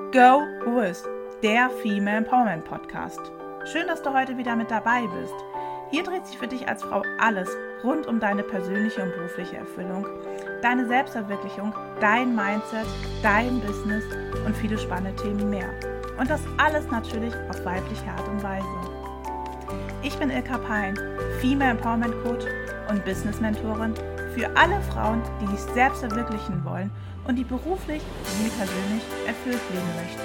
Go With, der Female Empowerment Podcast. Schön, dass du heute wieder mit dabei bist. Hier dreht sich für dich als Frau alles rund um deine persönliche und berufliche Erfüllung, deine Selbstverwirklichung, dein Mindset, dein Business und viele spannende Themen mehr. Und das alles natürlich auf weibliche Art und Weise. Ich bin Ilka Pein, Female Empowerment Coach und Business Mentorin für alle Frauen, die sich selbst verwirklichen wollen und die beruflich wie persönlich erfüllt leben möchten.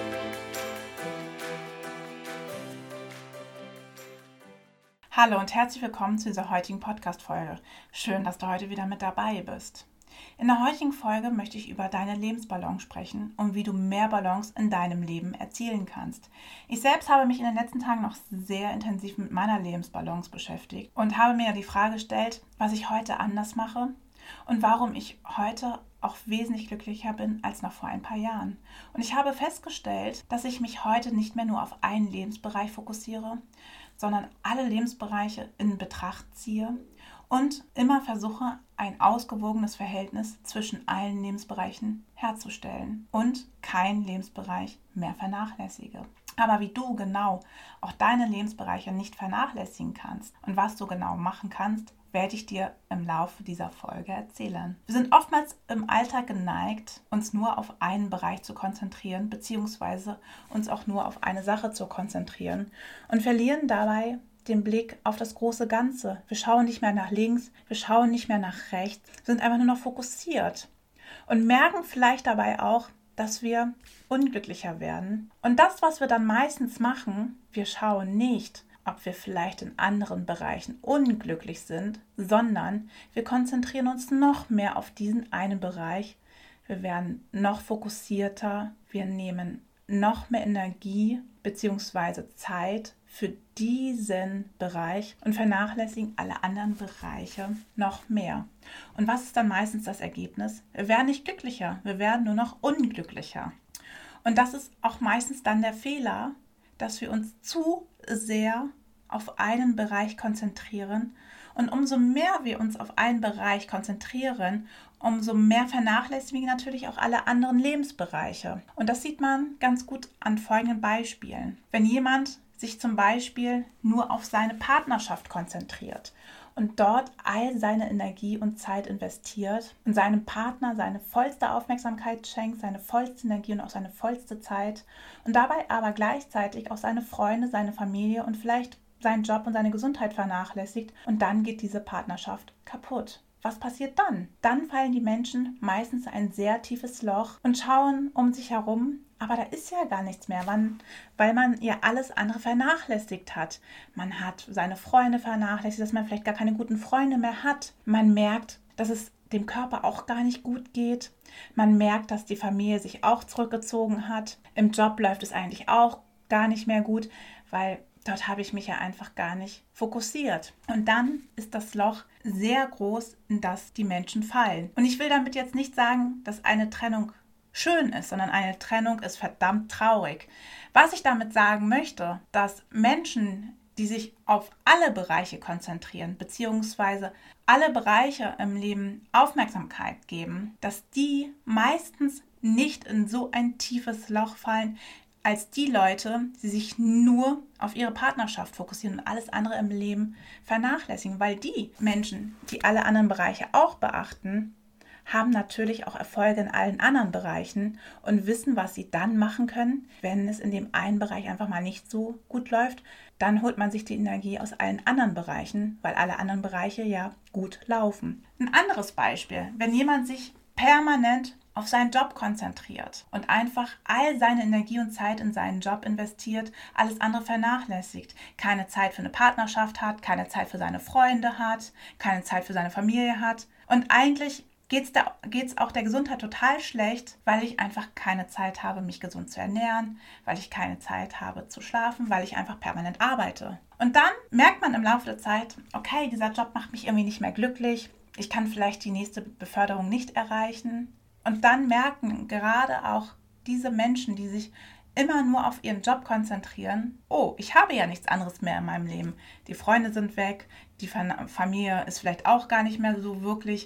Hallo und herzlich willkommen zu dieser heutigen Podcast-Folge. Schön, dass du heute wieder mit dabei bist. In der heutigen Folge möchte ich über deine Lebensbalance sprechen und wie du mehr Balance in deinem Leben erzielen kannst. Ich selbst habe mich in den letzten Tagen noch sehr intensiv mit meiner Lebensbalance beschäftigt und habe mir die Frage gestellt, was ich heute anders mache und warum ich heute auch wesentlich glücklicher bin als noch vor ein paar Jahren. Und ich habe festgestellt, dass ich mich heute nicht mehr nur auf einen Lebensbereich fokussiere, sondern alle Lebensbereiche in Betracht ziehe und immer versuche, ein ausgewogenes Verhältnis zwischen allen Lebensbereichen herzustellen und keinen Lebensbereich mehr vernachlässige. Aber wie du genau auch deine Lebensbereiche nicht vernachlässigen kannst und was du genau machen kannst, werde ich dir im Laufe dieser Folge erzählen. Wir sind oftmals im Alltag geneigt, uns nur auf einen Bereich zu konzentrieren, beziehungsweise uns auch nur auf eine Sache zu konzentrieren und verlieren dabei den Blick auf das große Ganze. Wir schauen nicht mehr nach links, wir schauen nicht mehr nach rechts, sind einfach nur noch fokussiert und merken vielleicht dabei auch, dass wir unglücklicher werden. Und das, was wir dann meistens machen, wir schauen nicht, ob wir vielleicht in anderen Bereichen unglücklich sind, sondern wir konzentrieren uns noch mehr auf diesen einen Bereich. Wir werden noch fokussierter, wir nehmen noch mehr Energie bzw. Zeit für diesen Bereich und vernachlässigen alle anderen Bereiche noch mehr. Und was ist dann meistens das Ergebnis? Wir werden nicht glücklicher, wir werden nur noch unglücklicher. Und das ist auch meistens dann der Fehler, dass wir uns zu sehr auf einen Bereich konzentrieren. Und umso mehr wir uns auf einen Bereich konzentrieren, umso mehr vernachlässigen wir natürlich auch alle anderen Lebensbereiche. Und das sieht man ganz gut an folgenden Beispielen. Wenn jemand sich zum Beispiel nur auf seine Partnerschaft konzentriert und dort all seine Energie und Zeit investiert und seinem Partner seine vollste Aufmerksamkeit schenkt, seine vollste Energie und auch seine vollste Zeit und dabei aber gleichzeitig auch seine Freunde, seine Familie und vielleicht seinen Job und seine Gesundheit vernachlässigt und dann geht diese Partnerschaft kaputt. Was passiert dann? Dann fallen die Menschen meistens in ein sehr tiefes Loch und schauen um sich herum, aber da ist ja gar nichts mehr, weil man ja alles andere vernachlässigt hat. Man hat seine Freunde vernachlässigt, dass man vielleicht gar keine guten Freunde mehr hat. Man merkt, dass es dem Körper auch gar nicht gut geht. Man merkt, dass die Familie sich auch zurückgezogen hat. Im Job läuft es eigentlich auch gar nicht mehr gut, weil dort habe ich mich ja einfach gar nicht fokussiert. Und dann ist das Loch sehr groß, in das die Menschen fallen. Und ich will damit jetzt nicht sagen, dass eine Trennung schön ist, sondern eine Trennung ist verdammt traurig. Was ich damit sagen möchte, dass Menschen, die sich auf alle Bereiche konzentrieren, beziehungsweise alle Bereiche im Leben Aufmerksamkeit geben, dass die meistens nicht in so ein tiefes Loch fallen, als die Leute, die sich nur auf ihre Partnerschaft fokussieren und alles andere im Leben vernachlässigen. Weil die Menschen, die alle anderen Bereiche auch beachten, haben natürlich auch Erfolge in allen anderen Bereichen und wissen, was sie dann machen können, wenn es in dem einen Bereich einfach mal nicht so gut läuft. Dann holt man sich die Energie aus allen anderen Bereichen, weil alle anderen Bereiche ja gut laufen. Ein anderes Beispiel, wenn jemand sich permanent auf seinen Job konzentriert und einfach all seine Energie und Zeit in seinen Job investiert, alles andere vernachlässigt, keine Zeit für eine Partnerschaft hat, keine Zeit für seine Freunde hat, keine Zeit für seine Familie hat und eigentlich geht's auch der Gesundheit total schlecht, weil ich einfach keine Zeit habe, mich gesund zu ernähren, weil ich keine Zeit habe zu schlafen, weil ich einfach permanent arbeite. Und dann merkt man im Laufe der Zeit, okay, dieser Job macht mich irgendwie nicht mehr glücklich, ich kann vielleicht die nächste Beförderung nicht erreichen. Und dann merken gerade auch diese Menschen, die sich immer nur auf ihren Job konzentrieren, oh, ich habe ja nichts anderes mehr in meinem Leben. Die Freunde sind weg, die Familie ist vielleicht auch gar nicht mehr so wirklich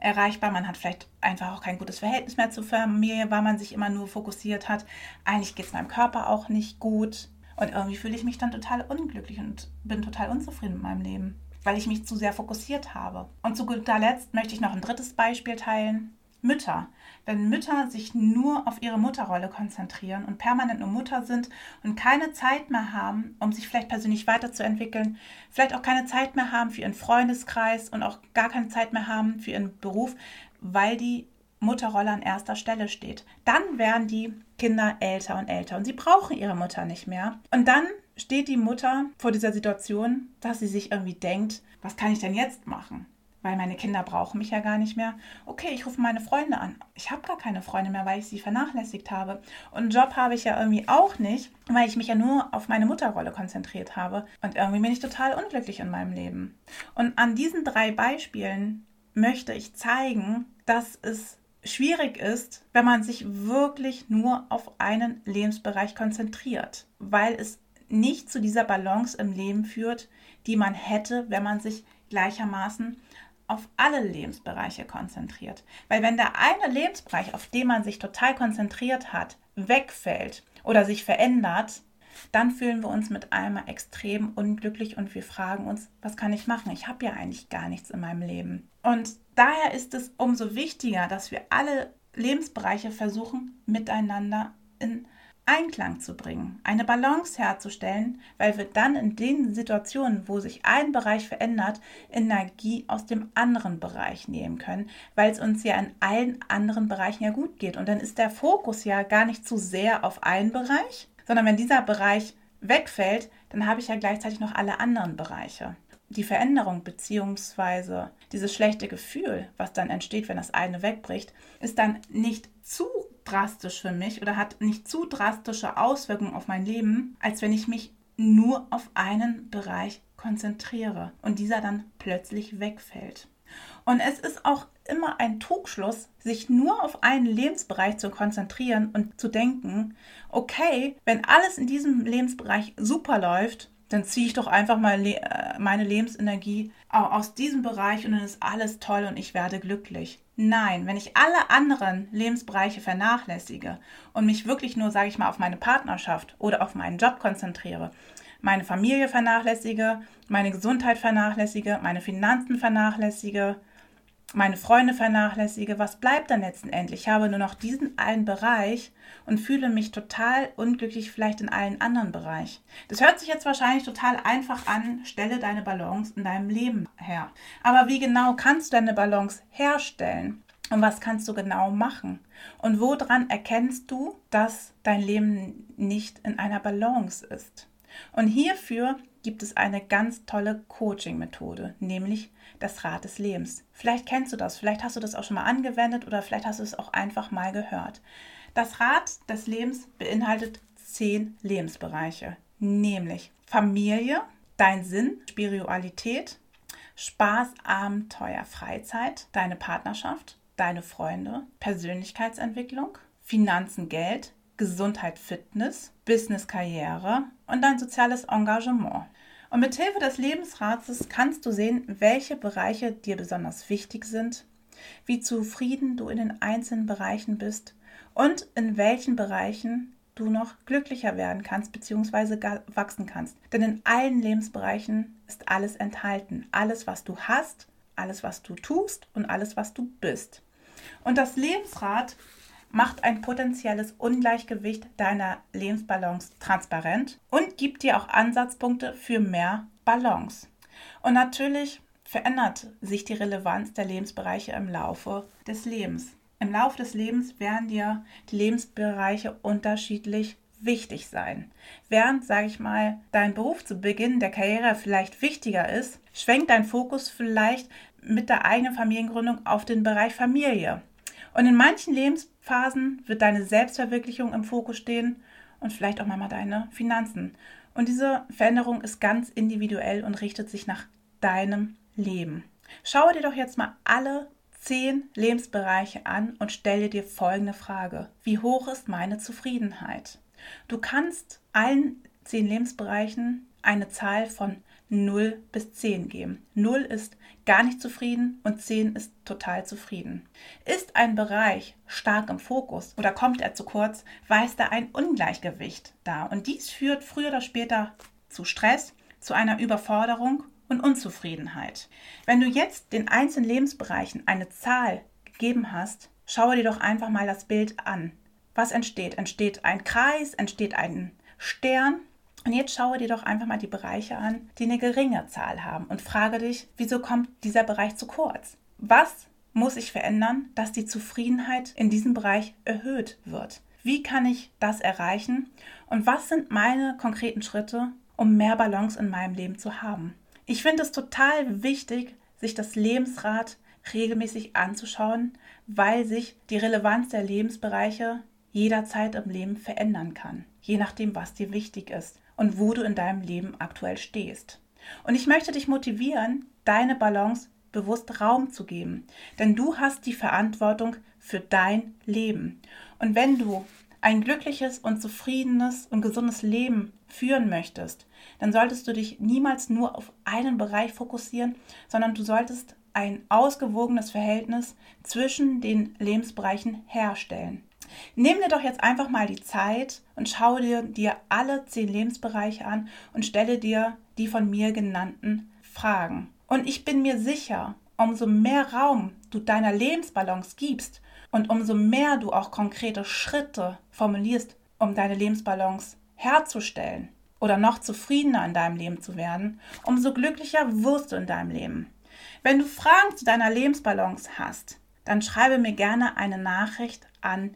erreichbar. Man hat vielleicht einfach auch kein gutes Verhältnis mehr zur Familie, weil man sich immer nur fokussiert hat. Eigentlich geht es meinem Körper auch nicht gut. Und irgendwie fühle ich mich dann total unglücklich und bin total unzufrieden mit meinem Leben, weil ich mich zu sehr fokussiert habe. Und zu guter Letzt möchte ich noch ein drittes Beispiel teilen. Mütter. Wenn Mütter sich nur auf ihre Mutterrolle konzentrieren und permanent nur Mutter sind und keine Zeit mehr haben, um sich vielleicht persönlich weiterzuentwickeln, vielleicht auch keine Zeit mehr haben für ihren Freundeskreis und auch gar keine Zeit mehr haben für ihren Beruf, weil die Mutterrolle an erster Stelle steht. Dann werden die Kinder älter und älter und sie brauchen ihre Mutter nicht mehr. Und dann steht die Mutter vor dieser Situation, dass sie sich irgendwie denkt, was kann ich denn jetzt machen? Weil meine Kinder brauchen mich ja gar nicht mehr. Okay, ich rufe meine Freunde an. Ich habe gar keine Freunde mehr, weil ich sie vernachlässigt habe. Und einen Job habe ich ja irgendwie auch nicht, weil ich mich ja nur auf meine Mutterrolle konzentriert habe. Und irgendwie bin ich total unglücklich in meinem Leben. Und an diesen 3 Beispielen möchte ich zeigen, dass es schwierig ist, wenn man sich wirklich nur auf einen Lebensbereich konzentriert, weil es nicht zu dieser Balance im Leben führt, die man hätte, wenn man sich gleichermaßen auf alle Lebensbereiche konzentriert. Weil wenn der eine Lebensbereich, auf den man sich total konzentriert hat, wegfällt oder sich verändert, dann fühlen wir uns mit einmal extrem unglücklich und wir fragen uns, was kann ich machen? Ich habe ja eigentlich gar nichts in meinem Leben. Und daher ist es umso wichtiger, dass wir alle Lebensbereiche versuchen, miteinander in Einklang zu bringen, eine Balance herzustellen, weil wir dann in den Situationen, wo sich ein Bereich verändert, Energie aus dem anderen Bereich nehmen können, weil es uns ja in allen anderen Bereichen ja gut geht. Und dann ist der Fokus ja gar nicht zu sehr auf einen Bereich, sondern wenn dieser Bereich wegfällt, dann habe ich ja gleichzeitig noch alle anderen Bereiche. Die Veränderung bzw. dieses schlechte Gefühl, was dann entsteht, wenn das eine wegbricht, ist dann nicht zu drastisch für mich oder hat nicht zu drastische Auswirkungen auf mein Leben, als wenn ich mich nur auf einen Bereich konzentriere und dieser dann plötzlich wegfällt. Und es ist auch immer ein Trugschluss, sich nur auf einen Lebensbereich zu konzentrieren und zu denken, okay, wenn alles in diesem Lebensbereich super läuft, dann ziehe ich doch einfach mal meine Lebensenergie aus diesem Bereich und dann ist alles toll und ich werde glücklich. Nein, wenn ich alle anderen Lebensbereiche vernachlässige und mich wirklich nur, sage ich mal, auf meine Partnerschaft oder auf meinen Job konzentriere, meine Familie vernachlässige, meine Gesundheit vernachlässige, meine Finanzen vernachlässige, meine Freunde vernachlässige, was bleibt dann letztendlich? Ich habe nur noch diesen einen Bereich und fühle mich total unglücklich vielleicht in allen anderen Bereichen. Das hört sich jetzt wahrscheinlich total einfach an, stelle deine Balance in deinem Leben her. Aber wie genau kannst du deine Balance herstellen? Und was kannst du genau machen? Und woran erkennst du, dass dein Leben nicht in einer Balance ist? Und hierfür gibt es eine ganz tolle Coaching-Methode, nämlich das Rad des Lebens. Vielleicht kennst du das, vielleicht hast du das auch schon mal angewendet oder vielleicht hast du es auch einfach mal gehört. Das Rad des Lebens beinhaltet 10 Lebensbereiche, nämlich Familie, dein Sinn, Spiritualität, Spaß, Abenteuer, Freizeit, deine Partnerschaft, deine Freunde, Persönlichkeitsentwicklung, Finanzen, Geld, Gesundheit, Fitness, Business, Karriere und dein soziales Engagement. Und mit Hilfe des Lebensrates kannst du sehen, welche Bereiche dir besonders wichtig sind, wie zufrieden du in den einzelnen Bereichen bist und in welchen Bereichen du noch glücklicher werden kannst bzw. wachsen kannst. Denn in allen Lebensbereichen ist alles enthalten. Alles, was du hast, alles, was du tust und alles, was du bist. Und das Lebensrad macht ein potenzielles Ungleichgewicht deiner Lebensbalance transparent und gibt dir auch Ansatzpunkte für mehr Balance. Und natürlich verändert sich die Relevanz der Lebensbereiche im Laufe des Lebens. Im Laufe des Lebens werden dir die Lebensbereiche unterschiedlich wichtig sein. Während, sage ich mal, dein Beruf zu Beginn der Karriere vielleicht wichtiger ist, schwenkt dein Fokus vielleicht mit der eigenen Familiengründung auf den Bereich Familie. Und in manchen Lebensphasen wird deine Selbstverwirklichung im Fokus stehen und vielleicht auch manchmal deine Finanzen. Und diese Veränderung ist ganz individuell und richtet sich nach deinem Leben. Schaue dir doch jetzt mal alle 10 Lebensbereiche an und stelle dir folgende Frage. Wie hoch ist meine Zufriedenheit? Du kannst allen 10 Lebensbereichen eine Zahl von 0 bis 10 geben. 0 ist gar nicht zufrieden und 10 ist total zufrieden. Ist ein Bereich stark im Fokus oder kommt er zu kurz, weist da ein Ungleichgewicht dar. Und dies führt früher oder später zu Stress, zu einer Überforderung und Unzufriedenheit. Wenn du jetzt den einzelnen Lebensbereichen eine Zahl gegeben hast, schaue dir doch einfach mal das Bild an. Was entsteht? Entsteht ein Kreis, entsteht ein Stern. Und jetzt schaue dir doch einfach mal die Bereiche an, die eine geringe Zahl haben und frage dich, wieso kommt dieser Bereich zu kurz? Was muss ich verändern, dass die Zufriedenheit in diesem Bereich erhöht wird? Wie kann ich das erreichen? Und was sind meine konkreten Schritte, um mehr Balance in meinem Leben zu haben? Ich finde es total wichtig, sich das Lebensrad regelmäßig anzuschauen, weil sich die Relevanz der Lebensbereiche jederzeit im Leben verändern kann, je nachdem, was dir wichtig ist und wo du in deinem Leben aktuell stehst. Und ich möchte dich motivieren, deine Balance bewusst Raum zu geben, denn du hast die Verantwortung für dein Leben. Und wenn du ein glückliches und zufriedenes und gesundes Leben führen möchtest, dann solltest du dich niemals nur auf einen Bereich fokussieren, sondern du solltest ein ausgewogenes Verhältnis zwischen den Lebensbereichen herstellen. Nimm dir doch jetzt einfach mal die Zeit und schau dir alle 10 Lebensbereiche an und stelle dir die von mir genannten Fragen. Und ich bin mir sicher, umso mehr Raum du deiner Lebensbalance gibst und umso mehr du auch konkrete Schritte formulierst, um deine Lebensbalance herzustellen oder noch zufriedener in deinem Leben zu werden, umso glücklicher wirst du in deinem Leben. Wenn du Fragen zu deiner Lebensbalance hast, dann schreibe mir gerne eine Nachricht an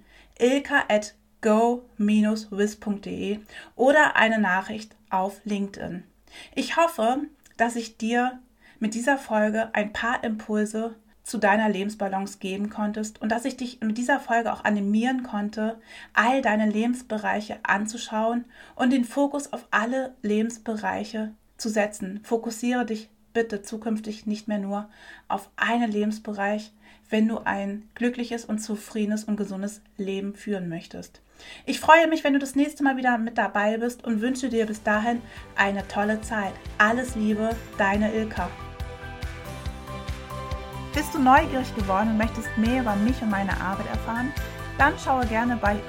ilka@go-wiz.de oder eine Nachricht auf LinkedIn. Ich hoffe, dass ich dir mit dieser Folge ein paar Impulse zu deiner Lebensbalance geben konntest und dass ich dich mit dieser Folge auch animieren konnte, all deine Lebensbereiche anzuschauen und den Fokus auf alle Lebensbereiche zu setzen. Fokussiere dich bitte zukünftig nicht mehr nur auf einen Lebensbereich, wenn du ein glückliches und zufriedenes und gesundes Leben führen möchtest. Ich freue mich, wenn du das nächste Mal wieder mit dabei bist und wünsche dir bis dahin eine tolle Zeit. Alles Liebe, deine Ilka. Bist du neugierig geworden und möchtest mehr über mich und meine Arbeit erfahren? Dann schaue gerne bei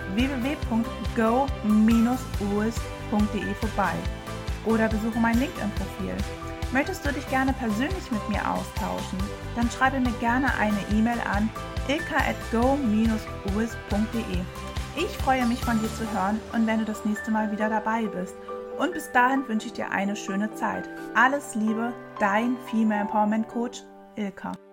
www.go-wiz.de vorbei oder besuche mein LinkedIn-Profil. Möchtest du dich gerne persönlich mit mir austauschen? Dann schreibe mir gerne eine E-Mail an ilka@go-wiz.de. Ich freue mich, von dir zu hören und wenn du das nächste Mal wieder dabei bist. Und bis dahin wünsche ich dir eine schöne Zeit. Alles Liebe, dein Female Empowerment Coach Ilka.